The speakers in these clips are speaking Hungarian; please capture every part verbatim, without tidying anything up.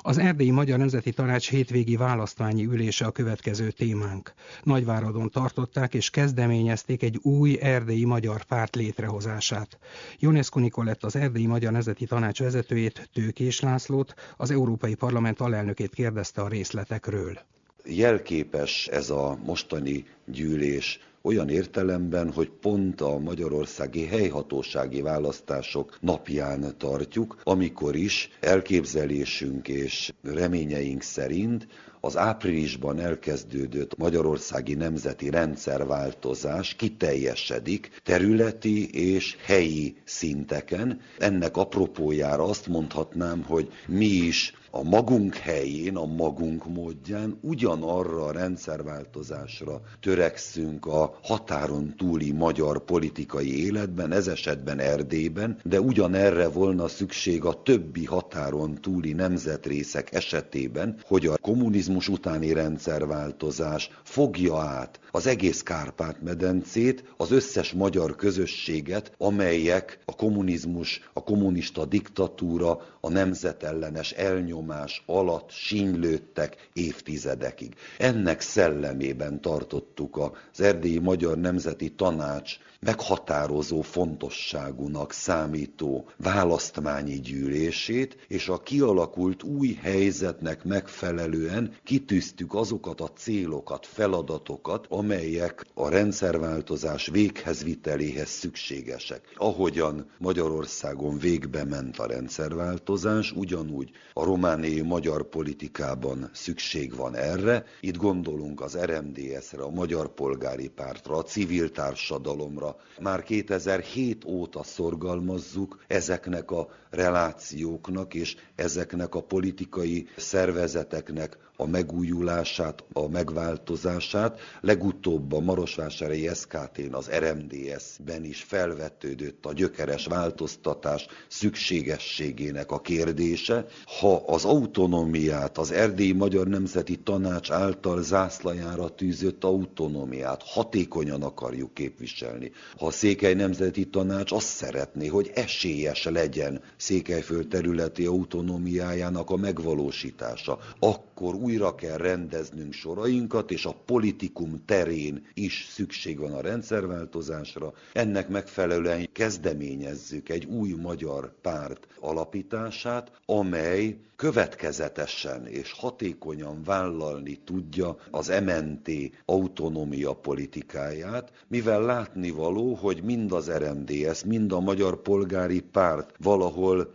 Az Erdélyi Magyar Nemzeti Tanács hétvégi választmányi ülése a következő témánk. Nagyváradon tartották és kezdeményezték egy új erdélyi magyar párt létrehozását. Ionescu Nicolett, az Erdélyi Magyar Nemzeti Tanács vezetőjét, Tőkés Lászlót, az Európai Parlament alelnökét kérdezte a részletekről. Jelképes ez a mostani gyűlés olyan értelemben, hogy pont a magyarországi helyhatósági választások napján tartjuk, amikor is elképzelésünk és reményeink szerint az áprilisban elkezdődött magyarországi nemzeti rendszerváltozás kiteljesedik területi és helyi szinteken. Ennek apropójára azt mondhatnám, hogy mi is a magunk helyén, a magunk módján ugyanarra a rendszerváltozásra törekszünk a határon túli magyar politikai életben, ez esetben Erdélyben, de ugyanerre volna szükség a többi határon túli nemzetrészek esetében, hogy a kommunizmus utáni rendszerváltozás fogja át az egész Kárpát-medencét, az összes magyar közösséget, amelyek a kommunizmus, a kommunista diktatúra, a nemzetellenes elnyomás alatt sínylődtek évtizedekig. Ennek szellemében tartottuk az Erdélyi Magyar Nemzeti Tanács meghatározó fontosságúnak számító választmányi gyűlését, és a kialakult új helyzetnek megfelelően kitűztük azokat a célokat, feladatokat, amelyek a rendszerváltozás véghezviteléhez szükségesek. Ahogyan Magyarországon végbe ment a rendszerváltozás, ugyanúgy a romániai magyar politikában szükség van erre. Itt gondolunk az er em dé es-re, a Magyar Polgári Pártra, a civil társadalomra. Már kétezer-hét óta szorgalmazzuk ezeknek a relációknak és ezeknek a politikai szervezeteknek a megújulását, a megváltozását. Legutóbb a marosvásárhelyi es ká té-n, az er em dé es-ben is felvetődött a gyökeres változtatás szükségességének a kérdése. Ha az autonómiát, az Erdélyi Magyar Nemzeti Tanács által zászlajára tűzött autonómiát hatékonyan akarjuk képviselni, ha a Székely Nemzeti Tanács azt szeretné, hogy esélyes legyen Székelyföld területi autonómiájának a megvalósítása, akkor újra kell rendeznünk sorainkat, és a politikum terén is szükség van a rendszerváltozásra. Ennek megfelelően kezdeményezzük egy új magyar párt alapítását, amely következetesen és hatékonyan vállalni tudja az em en té autonómia politikáját, mivel látnivaló, hogy mind az er em dé es, mind a Magyar Polgári Párt valahol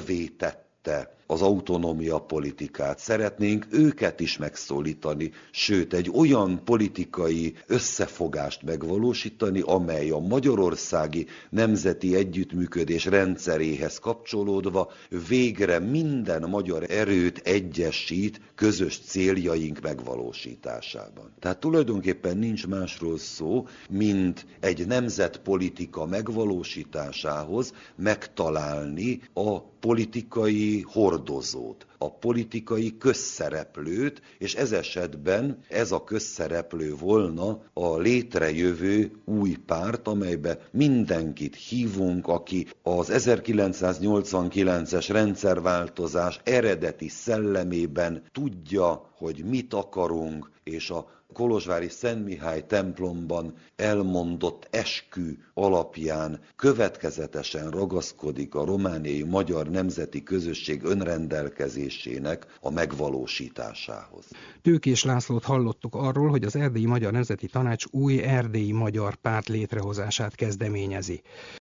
elvétette az autonómia politikát. Szeretnénk őket is megszólítani, sőt egy olyan politikai összefogást megvalósítani, amely a magyarországi nemzeti együttműködés rendszeréhez kapcsolódva végre minden magyar erőt egyesít közös céljaink megvalósításában. Tehát tulajdonképpen nincs másról szó, mint egy nemzetpolitika megvalósításához megtalálni a politikai hordozót, a politikai közszereplőt, és ez esetben ez a közszereplő volna a létrejövő új párt, amelybe mindenkit hívunk, aki az ezerkilencszáznyolcvankilences rendszerváltozás eredeti szellemében tudja, hogy mit akarunk, és a kolozsvári Szent Mihály templomban elmondott eskü alapján következetesen ragaszkodik a romániai magyar nemzeti közösség önrendelkezésének a megvalósításához. Tőkés Lászlót hallottuk arról, hogy az Erdélyi Magyar Nemzeti Tanács új erdélyi magyar párt létrehozását kezdeményezi.